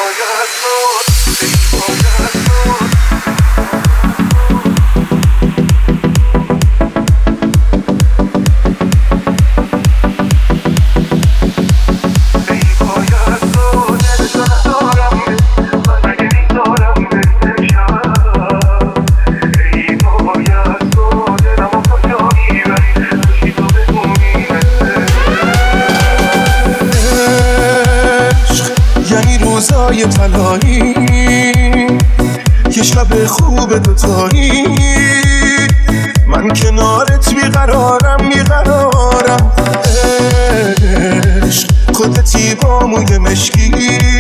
روزای تنهایی یه شب خوب دوتایی من کنارت بیقرارم عشق خودتی با موی مشکی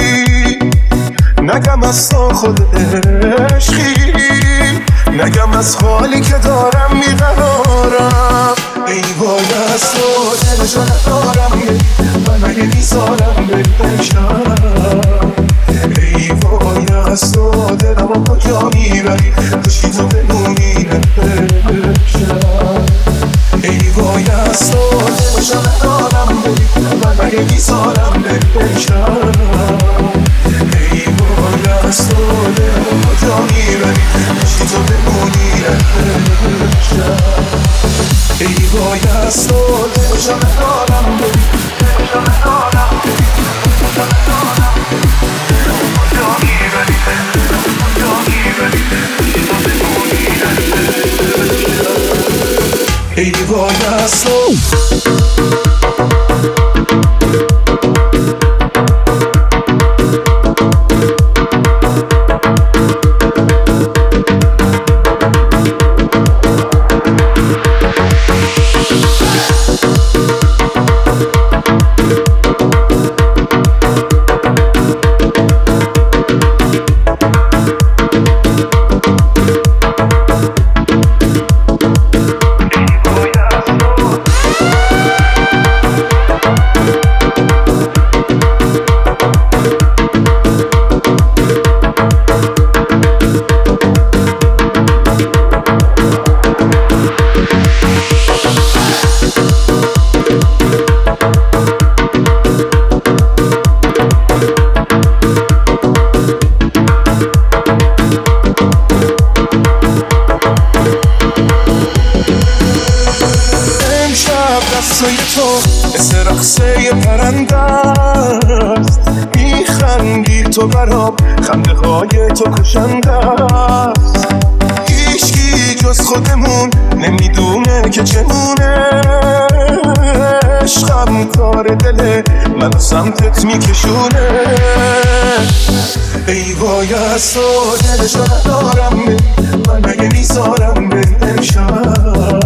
نگم از تا خود عشقی نگم از حالی که دارم بیقرارم ای وای از تو دلشو ندارم من اگه میذارم بشم ای وای از تو دلم و کجا میبری کشی تو بمونی نبشم ای وای از تو دلشو ندارم من اگه میذارم بشم ای وای از تو دلم و کجا میبری کشی تو بمونی نبشم ای وای از تو دلشو ندارم ای وای از تو دستای تو مثل رقصه پرنده است میخندی تو برام خنده های تو کشنده است هیچکی جز خودمون نمیدونه که چمونه عشقم کار دله منو سمتت میکشونه ای وای از تو دلشو ندارم من اگه میذارم بشم